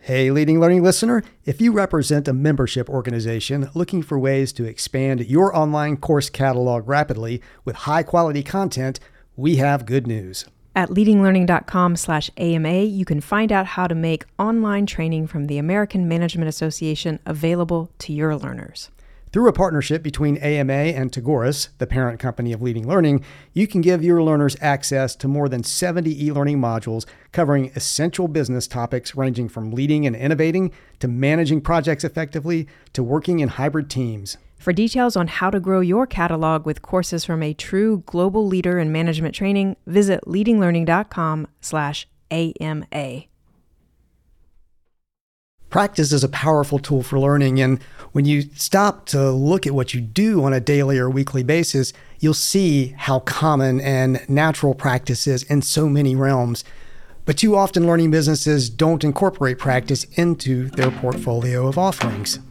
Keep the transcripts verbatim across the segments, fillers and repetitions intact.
Hey, Leading Learning listener, if you represent a membership organization looking for ways to expand your online course catalog rapidly with high-quality content, we have good news. At leadinglearning.com slash AMA, you can find out how to make online training from the American Management Association available to your learners. Through a partnership between A M A and Tagoras, the parent company of Leading Learning, you can give your learners access to more than seventy e-learning modules covering essential business topics ranging from leading and innovating to managing projects effectively to working in hybrid teams. For details on how to grow your catalog with courses from a true global leader in management training, visit leadinglearning.com slash AMA. Practice is a powerful tool for learning, and when you stop to look at what you do on a daily or weekly basis, you'll see how common and natural practice is in so many realms. But too often, learning businesses don't incorporate practice into their portfolio of offerings.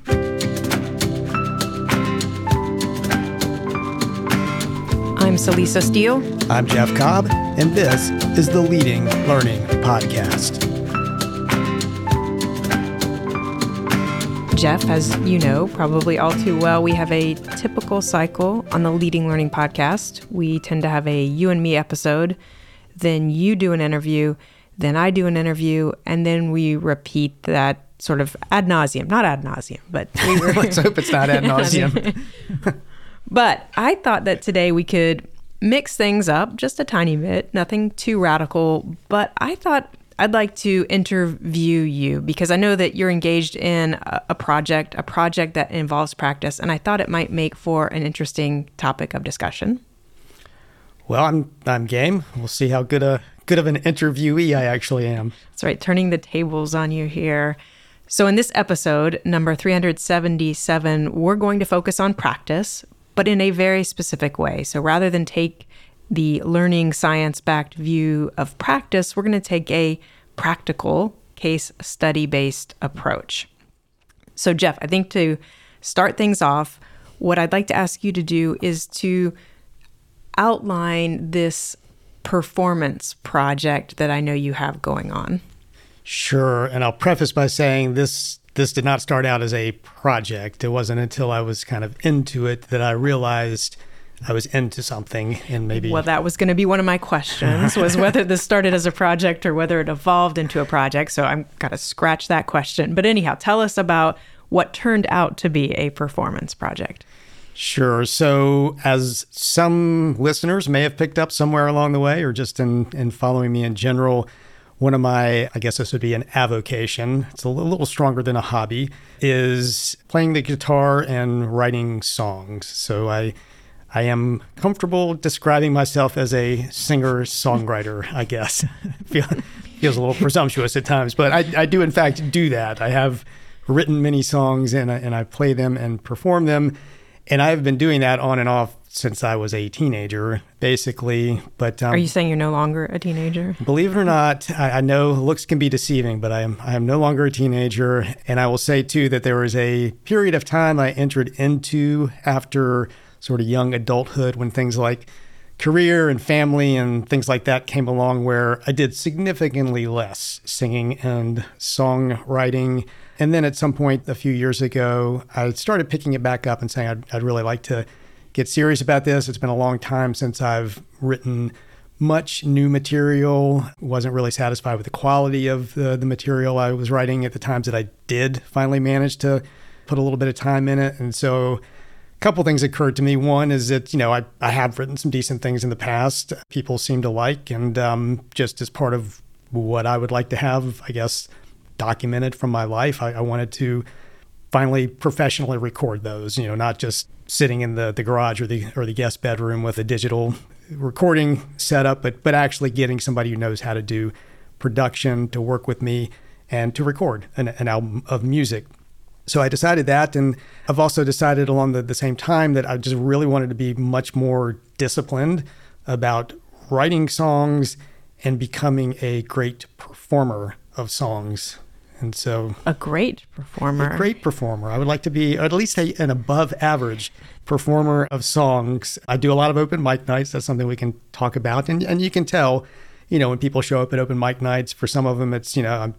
I'm Celisa Steele. I'm Jeff Cobb, and this is the Leading Learning Podcast. Jeff, as you know, probably all too well, we have a typical cycle on the Leading Learning Podcast. We tend to have a you and me episode, then you do an interview, then I do an interview, and then we repeat that sort of ad nauseum. Not ad nauseum, but we were Let's hope it's not ad nauseum. But I thought that today we could mix things up just a tiny bit, nothing too radical, but I thought I'd like to interview you because I know that you're engaged in a, a project, a project that involves practice, and I thought it might make for an interesting topic of discussion. Well, I'm I'm game. We'll see how good a good of an interviewee I actually am. That's right, turning the tables on you here. So in this episode, number three hundred seventy-seven, we're going to focus on practice, but in a very specific way. So rather than take the learning science-backed view of practice, we're going to take a practical case study-based approach. So Jeff, I think to start things off, what I'd like to ask you to do is to outline this performance project that I know you have going on. Sure, and I'll preface by saying this this did not start out as a project. It wasn't until I was kind of into it that I realized I was into something, and maybe... Well, that was going to be one of my questions, was whether this started as a project or whether it evolved into a project. So I'm got to scratch that question. But anyhow, tell us about what turned out to be a performance project. Sure. So as some listeners may have picked up somewhere along the way, or just in, in following me in general, one of my, I guess this would be an avocation, it's a little stronger than a hobby, is playing the guitar and writing songs. So I... I am comfortable describing myself as a singer-songwriter, I guess. Feel, feels a little presumptuous at times, but I, I do, in fact, do that. I have written many songs, and I, and I play them and perform them, and I've been doing that on and off since I was a teenager, basically. But um, Are you saying you're no longer a teenager? Believe it or not, I, I know looks can be deceiving, but I am I am no longer a teenager, and I will say, too, that there was a period of time I entered into after sort of young adulthood when things like career and family and things like that came along, where I did significantly less singing and songwriting. And then at some point a few years ago, I started picking it back up and saying I'd, I'd really like to get serious about this. It's been a long time since I've written much new material. Wasn't really satisfied with the quality of the, the material I was writing at the times that I did finally manage to put a little bit of time in it. And so couple things occurred to me. One is that, you know, I, I have written some decent things in the past people seem to like, and um, just as part of what I would like to have, I guess, documented from my life, I, I wanted to finally professionally record those, you know, not just sitting in the, the garage or the or the guest bedroom with a digital recording setup, but but actually getting somebody who knows how to do production to work with me and to record an, an album of music. So I decided that, and I've also decided along the, the same time that I just really wanted to be much more disciplined about writing songs and becoming a great performer of songs. And so... A great performer. A great performer. I would like to be at least a, an above average performer of songs. I do a lot of open mic nights. That's something we can talk about. And, and you can tell, you know, when people show up at open mic nights, for some of them, it's, you know, I'm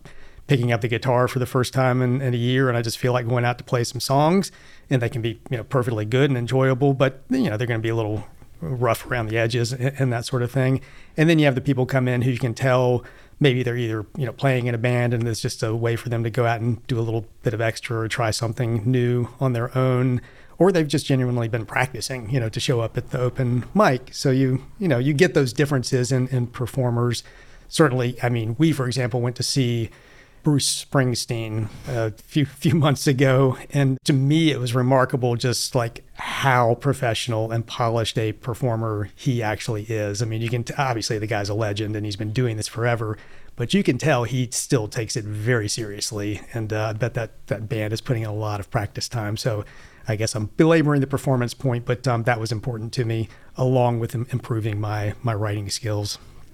picking up the guitar for the first time in, in a year, and I just feel like going out to play some songs, and they can be, you know, perfectly good and enjoyable, but, you know, they're going to be a little rough around the edges and, and that sort of thing. And then you have the people come in who you can tell maybe they're either, you know, playing in a band and it's just a way for them to go out and do a little bit of extra or try something new on their own, or they've just genuinely been practicing, you know, to show up at the open mic. So you, you know, you get those differences in, in performers. Certainly, I mean, we, for example, went to see Bruce Springsteen a few few months ago, and to me, it was remarkable just like how professional and polished a performer he actually is. I mean, you can t- obviously the guy's a legend and he's been doing this forever, but you can tell he still takes it very seriously, and uh, I bet that that band is putting in a lot of practice time. So I guess I'm belaboring the performance point, but um, that was important to me, along with im- improving my my writing skills.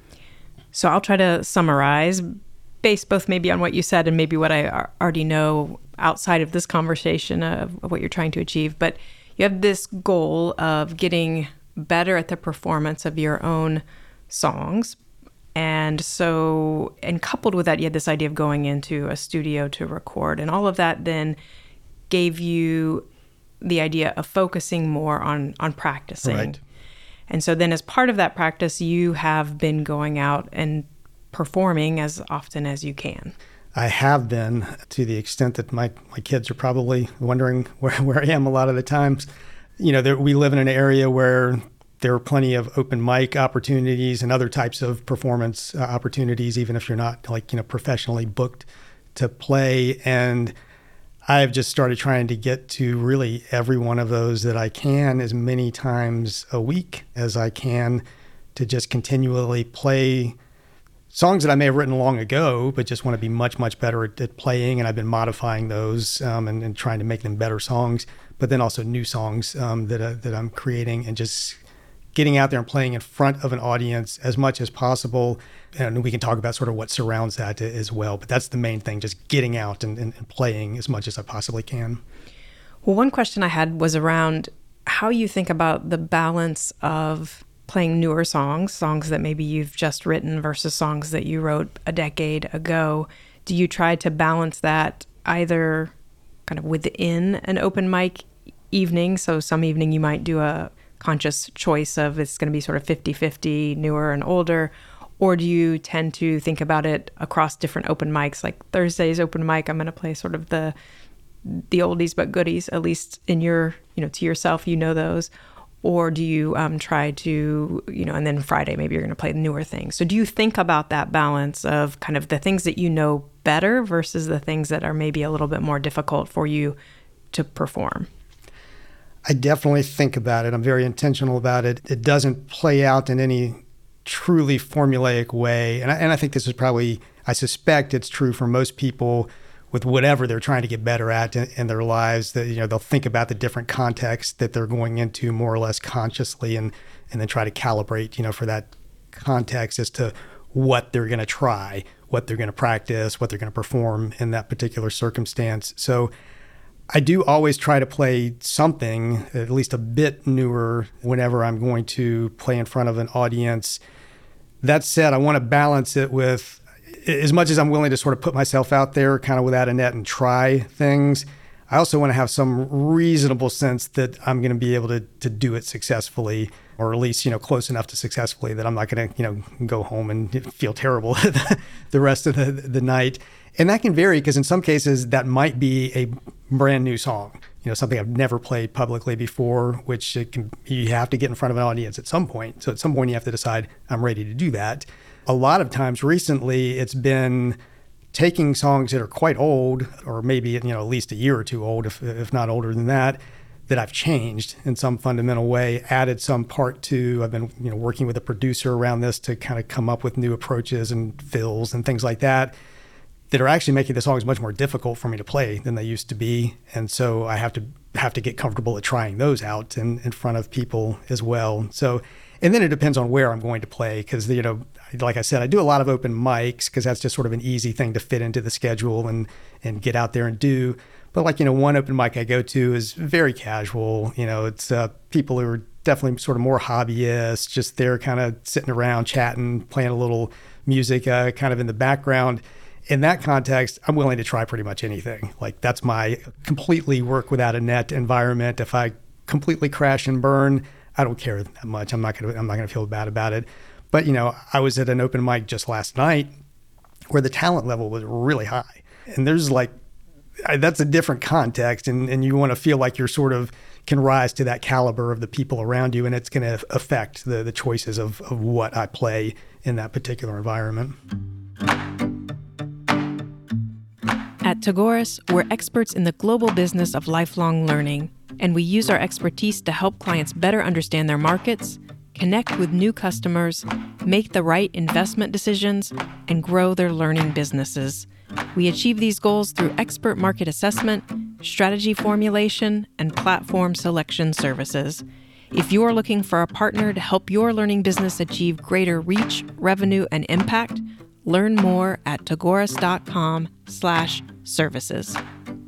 So I'll try to summarize, based both maybe on what you said and maybe what I already know outside of this conversation of, of what you're trying to achieve. But you have this goal of getting better at the performance of your own songs. And so, and coupled with that, you had this idea of going into a studio to record. And all of that then gave you the idea of focusing more on, on practicing. Right. And so then as part of that practice, you have been going out and performing as often as you can. I have been, to the extent that my, my kids are probably wondering where, where I am a lot of the times. You know, there, we live in an area where there are plenty of open mic opportunities and other types of performance uh, opportunities, even if you're not like, you know, professionally booked to play. And I've just started trying to get to really every one of those that I can as many times a week as I can, to just continually play songs that I may have written long ago, but just want to be much, much better at, at playing. And I've been modifying those um, and, and trying to make them better songs, but then also new songs um, that, uh, that I'm creating, and just getting out there and playing in front of an audience as much as possible. And we can talk about sort of what surrounds that as well. But that's the main thing, just getting out and, and, and playing as much as I possibly can. Well, one question I had was around how you think about the balance of playing newer songs, songs that maybe you've just written versus songs that you wrote a decade ago. Do you try to balance that either kind of within an open mic evening? So some evening you might do a conscious choice of it's going to be sort of fifty-fifty, newer and older, or do you tend to think about it across different open mics? Like Thursday's open mic, I'm going to play sort of the the oldies but goodies, at least in your, you know, to yourself, you know those. Or do you um, try to, you know, and then Friday, maybe you're going to play the newer things. So do you think about that balance of kind of the things that you know better versus the things that are maybe a little bit more difficult for you to perform? I definitely think about it. I'm very intentional about it. It doesn't play out in any truly formulaic way. And I, and I think this is probably, I suspect it's true for most people with whatever they're trying to get better at in, in their lives, that, you know, they'll think about the different contexts that they're going into more or less consciously, and, and then try to calibrate, you know, for that context as to what they're going to try, what they're going to practice, what they're going to perform in that particular circumstance. So I do always try to play something at least a bit newer whenever I'm going to play in front of an audience. That said, I want to balance it with, as much as I'm willing to sort of put myself out there kind of without a net and try things, I also want to have some reasonable sense that I'm going to be able to to do it successfully, or at least, you know, close enough to successfully that I'm not going to, you know, go home and feel terrible the rest of the, the night. And that can vary, because in some cases that might be a brand new song, you know, something I've never played publicly before, which it can, you have to get in front of an audience at some point. So at some point you have to decide, I'm ready to do that. A lot of times recently, it's been taking songs that are quite old, or maybe, you know, at least a year or two old, if if not older than that, that I've changed in some fundamental way, added some part to. I've been, you know, working with a producer around this to kind of come up with new approaches and fills and things like that, that are actually making the songs much more difficult for me to play than they used to be. And so I have to have to get comfortable at trying those out in, in front of people as well. So, and then it depends on where I'm going to play, because, you know, like I said, I do a lot of open mics because that's just sort of an easy thing to fit into the schedule and and get out there and do. But like, you know, one open mic I go to is very casual. You know, it's uh, people who are definitely sort of more hobbyists, just there kind of sitting around chatting, playing a little music uh, kind of in the background. in that context, I'm willing to try pretty much anything. Like that's my completely work without a net environment. If I completely crash and burn, I don't care that much. I'm not gonna I'm not gonna feel bad about it. But you know, I was at an open mic just last night where the talent level was really high, and there's like that's a different context, and and you want to feel like you're sort of can rise to that caliber of the people around you, and it's going to affect the the choices of of what I play in that particular environment. At Tagoras, we're experts in the global business of lifelong learning, and we use our expertise to help clients better understand their markets, connect with new customers, make the right investment decisions, and grow their learning businesses. We achieve these goals through expert market assessment, strategy formulation, and platform selection services. If you are looking for a partner to help your learning business achieve greater reach, revenue, and impact, learn more at tagoras.com slash services.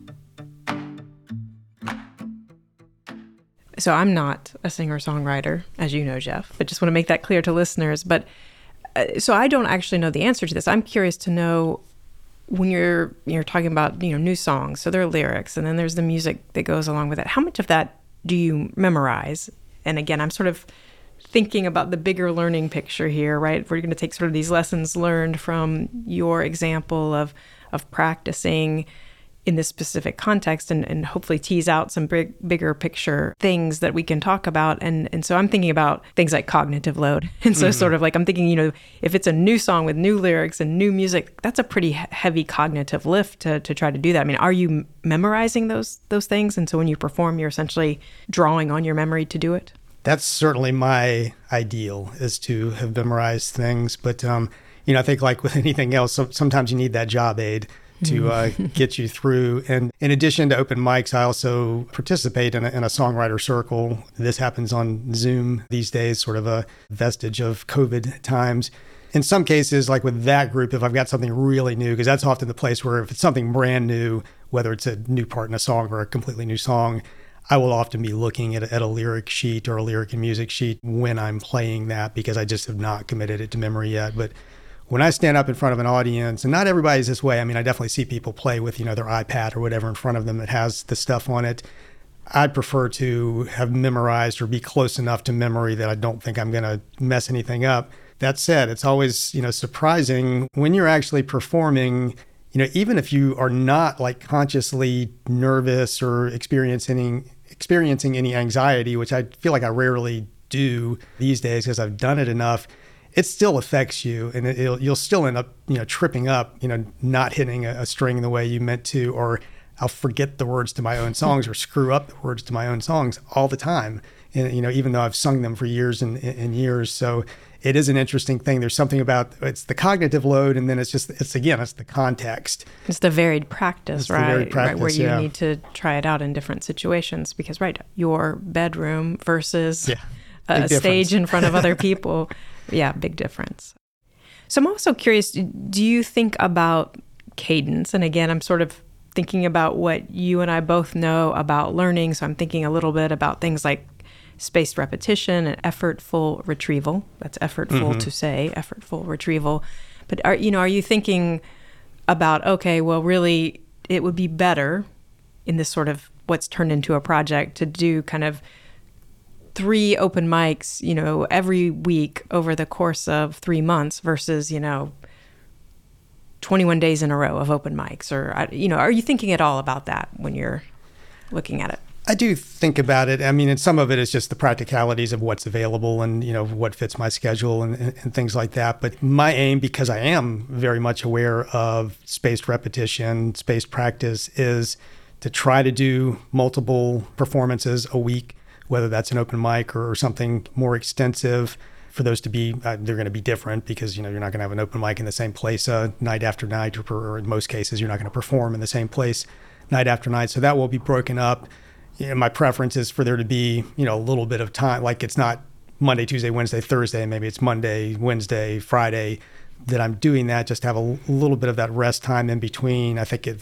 So I'm not a singer-songwriter, as you know, Jeff. I just want to make that clear to listeners. But uh, so I don't actually know the answer to this. I'm curious to know when you're you're talking about, you know, new songs. So there are lyrics, and then there's the music that goes along with it. How much of that do you memorize? And again, I'm sort of thinking about the bigger learning picture here, right? We're going to take sort of these lessons learned from your example of of practicing in this specific context, and, and hopefully tease out some big, bigger picture things that we can talk about. And and so I'm thinking about things like cognitive load. And so mm-hmm. sort of like I'm thinking, you know, if it's a new song with new lyrics and new music, that's a pretty heavy cognitive lift to to try to do that. I mean, are you memorizing those those things? And so when you perform, you're essentially drawing on your memory to do it? That's certainly my ideal, is to have memorized things. But, um, you know, I think like with anything else, so, sometimes you need that job aid to uh, get you through. And in addition to open mics, I also participate in a, in a songwriter circle. This happens on Zoom these days, sort of a vestige of COVID times. In some cases, like with that group, if I've got something really new, because that's often the place where if it's something brand new, whether it's a new part in a song or a completely new song, I will often be looking at a, at a lyric sheet or a lyric and music sheet when I'm playing that, because I just have not committed it to memory yet. But when I stand up in front of an audience, and not everybody's this way, I mean, I definitely see people play with, you know, their iPad or whatever in front of them that has the stuff on it. I'd prefer to have memorized or be close enough to memory that I don't think I'm going to mess anything up. That said, it's always, you know, surprising when you're actually performing, you know, even if you are not like consciously nervous or experiencing experiencing any anxiety, which I feel like I rarely do these days because I've done it enough, it still affects you, and it, it'll, you'll still end up, you know, tripping up, you know, not hitting a, a string the way you meant to, or I'll forget the words to my own songs or screw up the words to my own songs all the time. And, you know, even though I've sung them for years and, and years. So it is an interesting thing. There's something about, it's the cognitive load, and then it's just, it's again, it's the context. It's the varied practice, it's right? The varied practice, right, where you yeah. need to try it out in different situations, because, right, your bedroom versus yeah, a stage in front of other people. Yeah, big difference. So I'm also curious, do you think about cadence? And again, I'm sort of thinking about what you and I both know about learning. So I'm thinking a little bit about things like spaced repetition and effortful retrieval. That's effortful mm-hmm. to say, effortful retrieval. But are you know, are you thinking about, okay, well, really, it would be better in this sort of what's turned into a project to do kind of three open mics, you know, every week over the course of three months versus, you know, twenty-one days in a row of open mics? Or, you know, are you thinking at all about that when you're looking at it? I do think about it. I mean, and some of it is just the practicalities of what's available and, you know, what fits my schedule and, and, and things like that. But my aim, because I am very much aware of spaced repetition, spaced practice, is to try to do multiple performances a week, whether that's an open mic or, or something more extensive. For those to be, uh, they're going to be different, because, you know, you're not going to have an open mic in the same place uh, night after night, or, or in most cases, you're not going to perform in the same place night after night. So that will be broken up. You know, my preference is for there to be, you know, a little bit of time, like it's not Monday, Tuesday, Wednesday, Thursday, maybe it's Monday, Wednesday, Friday that I'm doing that, just to have a little bit of that rest time in between. I think if it,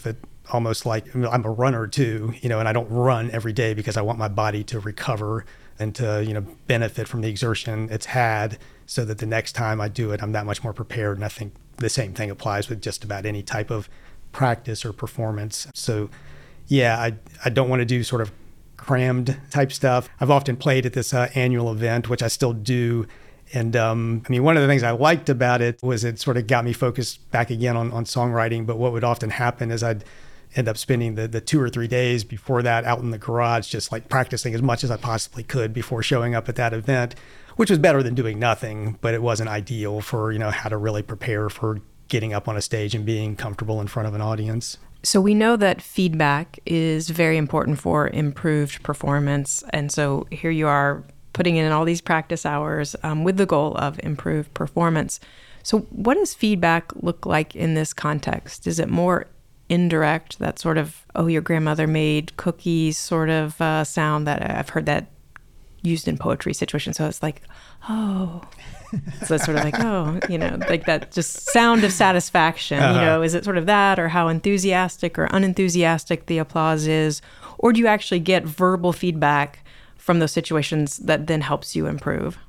almost like I'm a runner too, you know, and I don't run every day because I want my body to recover and to, you know, benefit from the exertion it's had so that the next time I do it, I'm that much more prepared. And I think the same thing applies with just about any type of practice or performance. So yeah, I, I don't want to do sort of crammed type stuff. I've often played at this uh, annual event, which I still do. And um, I mean, one of the things I liked about it was it sort of got me focused back again on, on songwriting. But what would often happen is I'd end up spending the, the two or three days before that out in the garage, just like practicing as much as I possibly could before showing up at that event, which was better than doing nothing, but it wasn't ideal for, you know, how to really prepare for getting up on a stage and being comfortable in front of an audience. So we know that feedback is very important for improved performance. And so here you are putting in all these practice hours um, with the goal of improved performance. So what does feedback look like in this context? Is it more indirect, that sort of, oh, your grandmother made cookies sort of uh, sound that I've heard that used in poetry situations? So it's like, oh, so it's sort of like, oh, you know, like that just sound of satisfaction, uh-huh. you know, is it sort of that, or how enthusiastic or unenthusiastic the applause is? Or do you actually get verbal feedback from those situations that then helps you improve?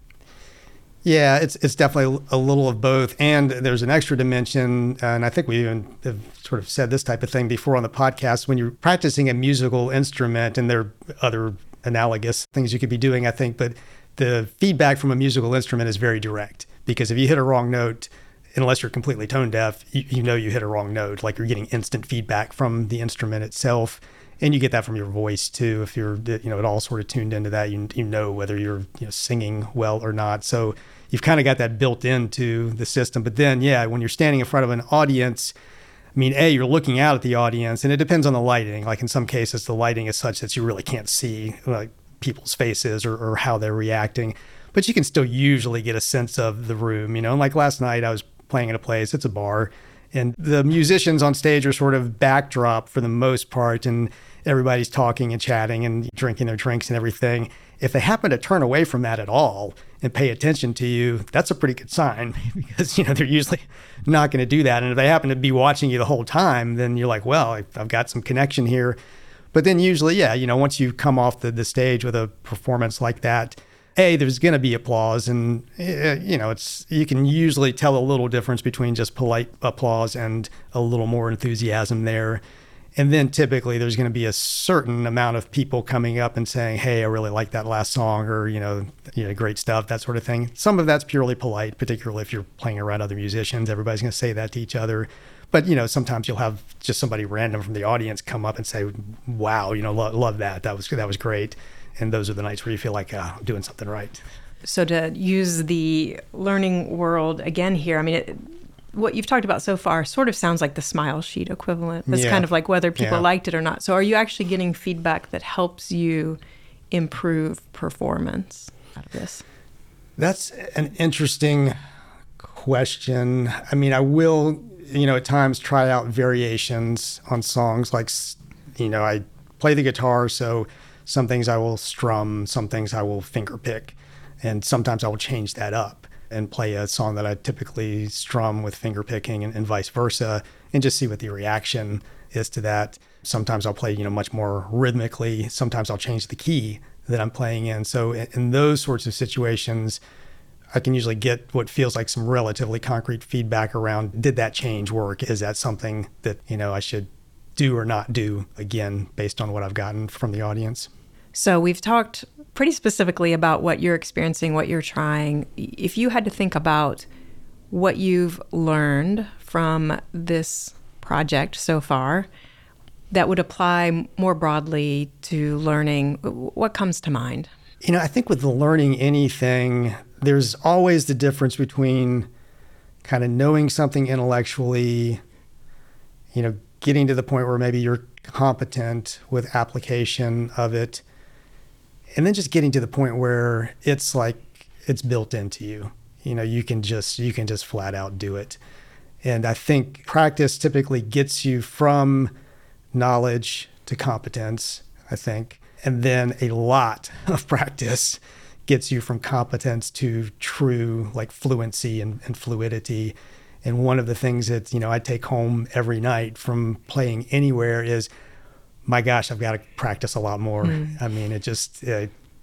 Yeah, it's it's definitely a little of both. And there's an extra dimension, and I think we even have sort of said this type of thing before on the podcast. When you're practicing a musical instrument, and there are other analogous things you could be doing, I think, but the feedback from a musical instrument is very direct, because if you hit a wrong note, unless you're completely tone deaf, you, you know you hit a wrong note. Like, you're getting instant feedback from the instrument itself. And you get that from your voice too. If you're, you know, it all sort of tuned into that, you you know whether you're, you know, singing well or not. So you've kind of got that built into the system. But then, yeah, when you're standing in front of an audience, I mean, A, you're looking out at the audience, and it depends on the lighting. Like, in some cases, the lighting is such that you really can't see like people's faces or, or how they're reacting. But you can still usually get a sense of the room, you know. And like last night, I was playing at a place, it's a bar, and the musicians on stage are sort of backdrop for the most part, and everybody's talking and chatting and drinking their drinks and everything. If they happen to turn away from that at all and pay attention to you, that's a pretty good sign, because, you know, they're usually not going to do that. And if they happen to be watching you the whole time, then you're like, well, I've got some connection here. But then usually, yeah, you know, once you come off the, the stage with a performance like that, A, there's going to be applause, and, you know, it's, you can usually tell a little difference between just polite applause and a little more enthusiasm there. And then typically there's going to be a certain amount of people coming up and saying, hey, I really like that last song, or, you know, you know, great stuff, that sort of thing. Some of that's purely polite, particularly if you're playing around other musicians. Everybody's going to say that to each other. But, you know, sometimes you'll have just somebody random from the audience come up and say, wow, you know, lo- love that. That was, that was great. And those are the nights where you feel like, oh, I'm doing something right. So to use the learning world again here, I mean, it, what you've talked about so far sort of sounds like the Smile Sheet equivalent. It's yeah. kind of like whether people yeah. liked it or not. So are you actually getting feedback that helps you improve performance out of this? That's an interesting question. I mean, I will, you know, at times try out variations on songs. Like, you know, I play the guitar, so some things I will strum, some things I will finger pick, and sometimes I will change that up and play a song that I typically strum with finger picking, and, and vice versa, and just see what the reaction is to that. Sometimes I'll play, you know, much more rhythmically. Sometimes I'll change the key that I'm playing in. So in, in those sorts of situations, I can usually get what feels like some relatively concrete feedback around, did that change work? Is that something that, you know, I should do or not do again, based on what I've gotten from the audience? So we've talked pretty specifically about what you're experiencing, what you're trying. If you had to think about what you've learned from this project so far that would apply more broadly to learning, what comes to mind? You know, I think with the learning anything, there's always the difference between kind of knowing something intellectually, you know, getting to the point where maybe you're competent with application of it, and then just getting to the point where it's like it's built into you. You know, you can just you can just flat out do it. And I think practice typically gets you from knowledge to competence, I think. And then a lot of practice gets you from competence to true like fluency and, and fluidity. And one of the things that, you know, I take home every night from playing anywhere is, my gosh, I've got to practice a lot more. Mm. I mean, it just, uh,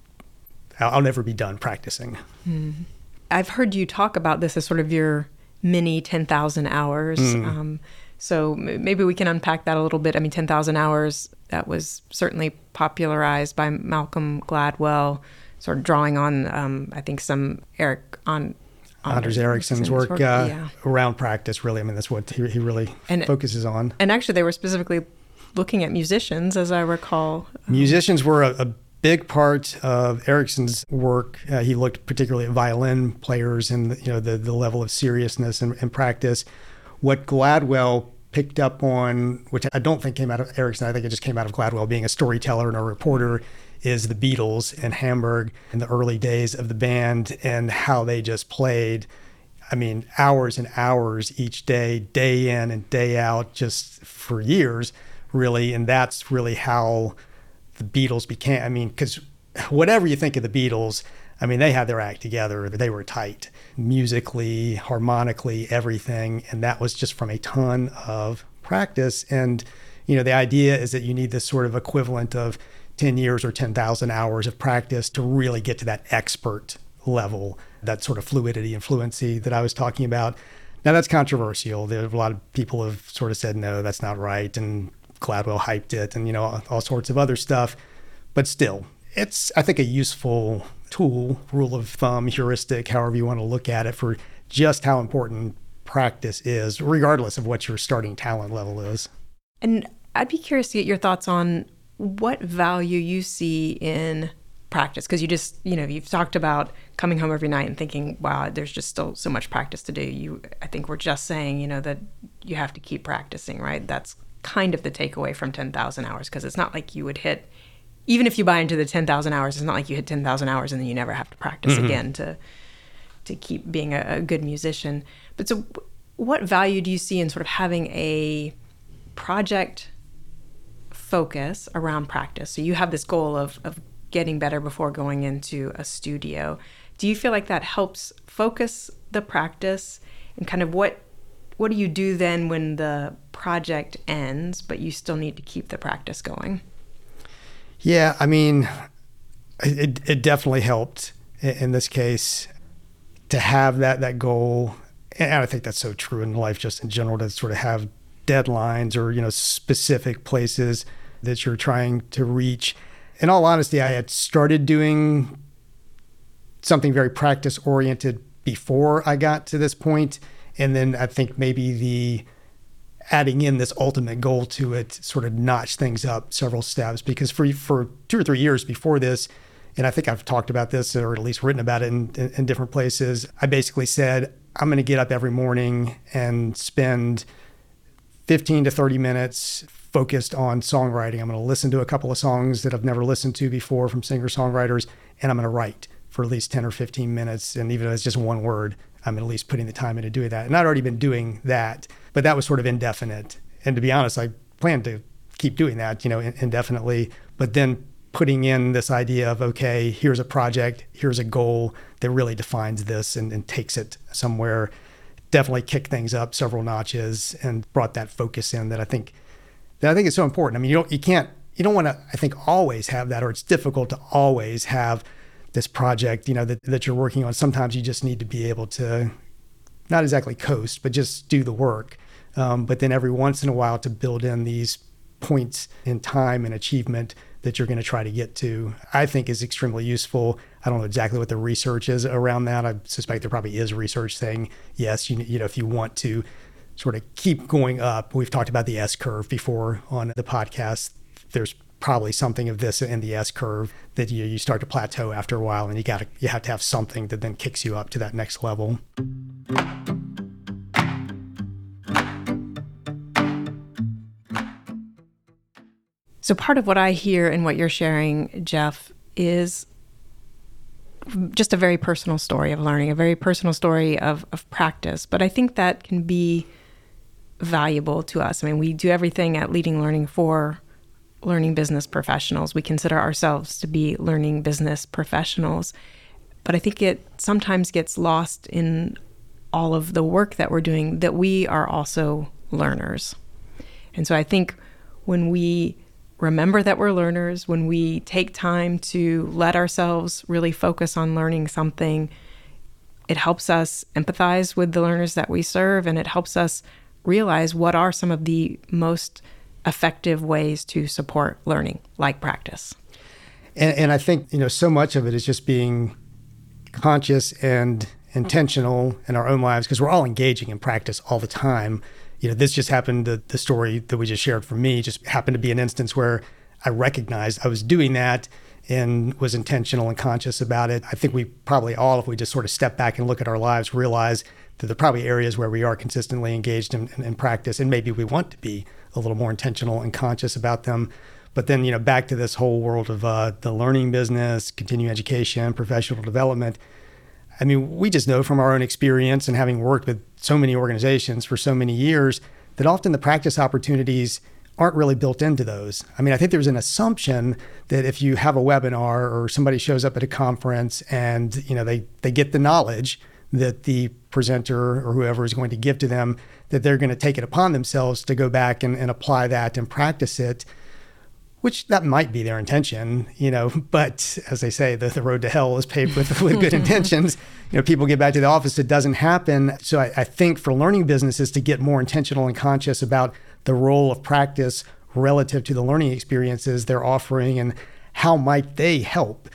I'll never be done practicing. Mm. I've heard you talk about this as sort of your mini ten thousand hours. Mm. Um, so maybe we can unpack that a little bit. I mean, ten thousand hours, that was certainly popularized by Malcolm Gladwell, sort of drawing on, um, I think, some Eric on Anders Ericsson's work, work uh, yeah. around practice, really. I mean, that's what he, he really and, focuses on. And actually, they were specifically looking at musicians, as I recall. Musicians were a, a big part of Ericsson's work. Uh, he looked particularly at violin players and, you know, the, the level of seriousness and, and practice. What Gladwell picked up on, which I don't think came out of Ericsson, I think it just came out of Gladwell being a storyteller and a reporter, is the Beatles and Hamburg in the early days of the band and how they just played, I mean, hours and hours each day, day in and day out, just for years, really. And that's really how the Beatles became, I mean, because whatever you think of the Beatles, I mean, they had their act together. They were tight, musically, harmonically, everything. And that was just from a ton of practice. And, you know, the idea is that you need this sort of equivalent of ten years or ten thousand hours of practice to really get to that expert level, that sort of fluidity and fluency that I was talking about. Now, that's controversial. There a lot of people have sort of said, no, that's not right. And Gladwell hyped it and, you know, all sorts of other stuff. But still, it's, I think, a useful tool, rule of thumb, heuristic, however you want to look at it, for just how important practice is, regardless of what your starting talent level is. And I'd be curious to get your thoughts on what value you see in practice, because you just, you know, you've talked about coming home every night and thinking, wow, there's just still so much practice to do. You, I think we're just saying, you know, that you have to keep practicing, right? That's kind of the takeaway from ten thousand hours, because it's not like you would hit, even if you buy into the ten thousand hours, it's not like you hit ten thousand hours and then you never have to practice mm-hmm. again to to keep being a, a good musician. But so what value do you see in sort of having a project focus around practice? So you have this goal of of getting better before going into a studio. Do you feel like that helps focus the practice, and kind of what what do you do then when the project ends, but you still need to keep the practice going? Yeah, I mean, it it definitely helped in this case to have that that goal, and I think that's so true in life just in general, to sort of have deadlines or, you know, specific places that you're trying to reach. In all honesty, I had started doing something very practice oriented before I got to this point. And then I think maybe the adding in this ultimate goal to it sort of notched things up several steps, because for for two or three years before this, and I think I've talked about this or at least written about it in, in, in different places, I basically said, I'm going to get up every morning and spend fifteen to thirty minutes focused on songwriting. I'm going to listen to a couple of songs that I've never listened to before from singer-songwriters, and I'm going to write for at least ten or fifteen minutes. And even if it's just one word, I'm at least putting the time into doing that. And I'd already been doing that, but that was sort of indefinite. And to be honest, I planned to keep doing that, you know, indefinitely, but then putting in this idea of, okay, here's a project, here's a goal that really defines this and, and takes it somewhere, definitely kicked things up several notches and brought that focus in that I think that I think is so important. I mean, you don't, you can't, you don't want to, I think, always have that, or it's difficult to always have this project, you know, that, that you're working on. Sometimes you just need to be able to not exactly coast, but just do the work. Um, but then every once in a while to build in these points in time and achievement that you're going to try to get to, I think is extremely useful. I don't know exactly what the research is around that. I suspect there probably is research saying, yes, you, you know, if you want to sort of keep going up, we've talked about the S curve before on the podcast, there's probably something of this in the S curve that you, you start to plateau after a while, and you got to, you have to have something that then kicks you up to that next level. So part of what I hear in what you're sharing, Jeff, is just a very personal story of learning, a very personal story of, of practice. But I think that can be valuable to us. I mean, we do everything at Leading Learning for learning business professionals. We consider ourselves to be learning business professionals. But I think it sometimes gets lost in all of the work that we're doing, that we are also learners. And so I think when we remember that we're learners, when we take time to let ourselves really focus on learning something, it helps us empathize with the learners that we serve, and it helps us realize what are some of the most effective ways to support learning, like practice. And, and I think, you know, so much of it is just being conscious and intentional in our own lives, because we're all engaging in practice all the time. You know, this just happened, the, the story that we just shared for me just happened to be an instance where I recognized I was doing that and was intentional and conscious about it. I think we probably all, if we just sort of step back and look at our lives, realize that there are probably areas where we are consistently engaged in, in, in practice, and maybe we want to be a little more intentional and conscious about them. But then, you know, back to this whole world of uh, the learning business, continuing education, professional development. I mean, we just know from our own experience and having worked with so many organizations for so many years that often the practice opportunities aren't really built into those. I mean, I think there's an assumption that if you have a webinar or somebody shows up at a conference and, you know, they, they get the knowledge that the presenter or whoever is going to give to them, that they're going to take it upon themselves to go back and, and apply that and practice it, which that might be their intention, you know, but as they say, the, the road to hell is paved with, with good intentions. You know, people get back to the office, it doesn't happen. So I, I think for learning businesses to get more intentional and conscious about the role of practice relative to the learning experiences they're offering and how might they help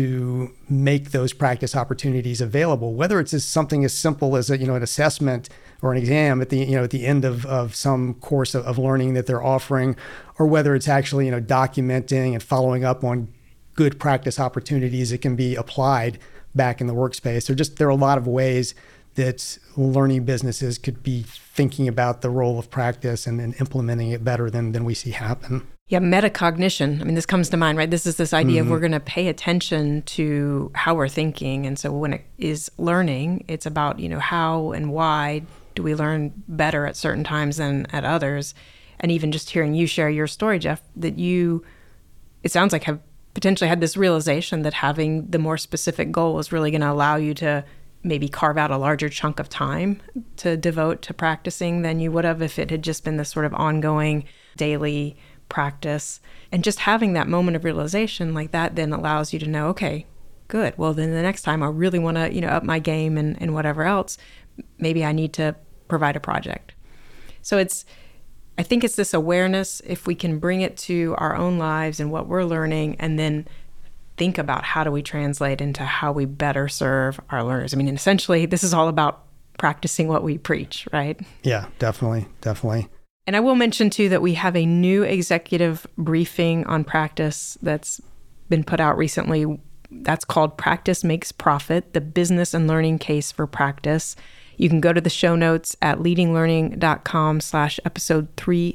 to make those practice opportunities available, whether it's as something as simple as a, you know, an assessment or an exam at the, you know, at the end of, of some course of, of learning that they're offering, or whether it's actually, you know, documenting and following up on good practice opportunities that can be applied back in the workspace. There just, there are a lot of ways that learning businesses could be thinking about the role of practice and, and implementing it better than, than we see happen. Yeah, metacognition. I mean, this comes to mind, right? This is this idea mm-hmm. of we're going to pay attention to how we're thinking. And so when it is learning, it's about, you know, how and why do we learn better at certain times than at others? And even just hearing you share your story, Jeff, that you, it sounds like have potentially had this realization that having the more specific goal is really going to allow you to maybe carve out a larger chunk of time to devote to practicing than you would have if it had just been this sort of ongoing daily practice. And just having that moment of realization like that then allows you to know, okay, good. Well, then the next time I really want to, you know, up my game and, and whatever else, maybe I need to provide a project. So it's, I think it's this awareness, if we can bring it to our own lives and what we're learning, and then think about how do we translate into how we better serve our learners. I mean, essentially, this is all about practicing what we preach, right? Yeah, definitely, definitely. And I will mention, too, that we have a new executive briefing on practice that's been put out recently. That's called Practice Makes Profit, the Business and Learning Case for Practice. You can go to the show notes at leadinglearning.com slash episode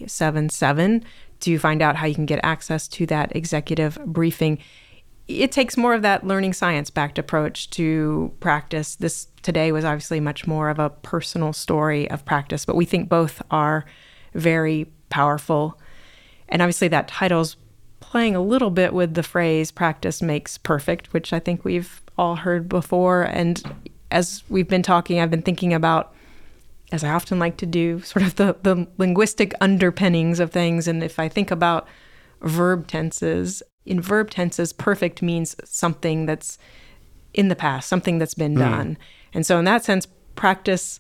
377 to find out how you can get access to that executive briefing. It takes more of that learning science-backed approach to practice. This today was obviously much more of a personal story of practice, but we think both are very powerful. And obviously that title's playing a little bit with the phrase practice makes perfect, which I think we've all heard before. And as we've been talking, I've been thinking about, as I often like to do, sort of the, the linguistic underpinnings of things. And if I think about verb tenses, in verb tenses, perfect means something that's in the past, something that's been mm. done. And so in that sense, practice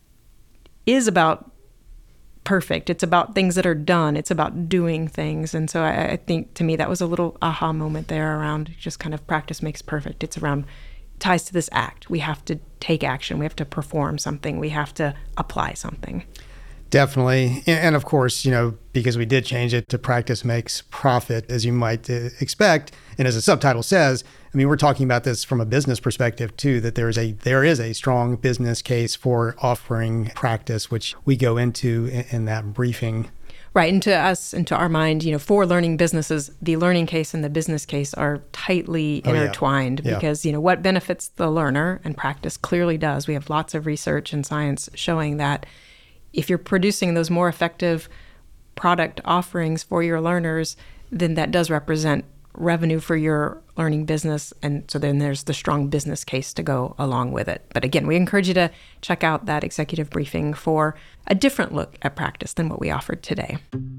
is about perfect. It's about things that are done. It's about doing things. And so I, I think to me that was a little aha moment there around just kind of practice makes perfect. It's around, ties to this act. We have to take action. We have to perform something. We have to apply something. Definitely. And of course, you know, because we did change it to practice makes profit, as you might expect. And as the subtitle says, I mean, we're talking about this from a business perspective too, that there is a there is a strong business case for offering practice, which we go into in, in that briefing. Right. And to us and to our mind, you know, for learning businesses, the learning case and the business case are tightly intertwined oh, yeah. because, yeah. you know, what benefits the learner, and practice clearly does. We have lots of research and science showing that if you're producing those more effective product offerings for your learners, then that does represent revenue for your learning business. And so then there's the strong business case to go along with it. But again, we encourage you to check out that executive briefing for a different look at practice than what we offered today.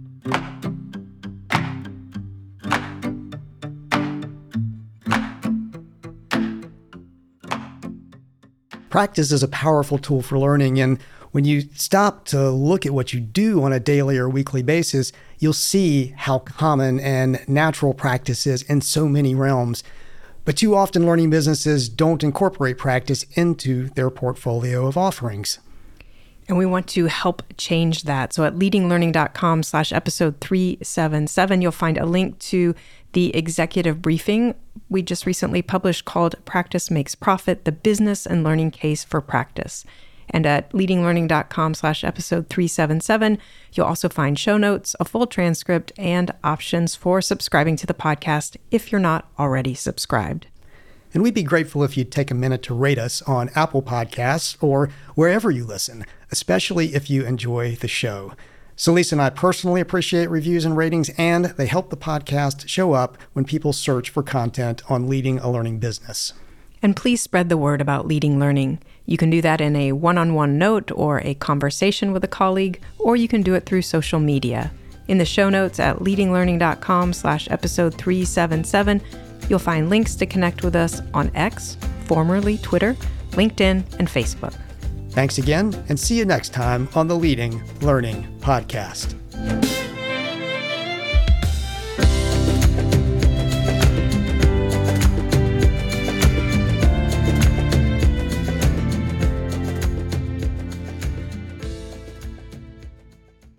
Practice is a powerful tool for learning, and when you stop to look at what you do on a daily or weekly basis, you'll see how common and natural practice is in so many realms. But too often learning businesses don't incorporate practice into their portfolio of offerings. And we want to help change that. So at leadinglearning.com slash episode three seventy-seven, you'll find a link to the executive briefing we just recently published called Practice Makes Profit, the Business and Learning Case for Practice. And at leadinglearning.com slash episode three seventy-seven, you'll also find show notes, a full transcript, and options for subscribing to the podcast if you're not already subscribed. And we'd be grateful if you'd take a minute to rate us on Apple Podcasts or wherever you listen, especially if you enjoy the show. So Lisa and I personally appreciate reviews and ratings, and they help the podcast show up when people search for content on leading a learning business. And please spread the word about Leading Learning. You can do that in a one-on-one note or a conversation with a colleague, or you can do it through social media. In the show notes at leadinglearning.com slash episode three seventy-seven, you'll find links to connect with us on X, formerly Twitter, LinkedIn, and Facebook. Thanks again, and see you next time on the Leading Learning Podcast.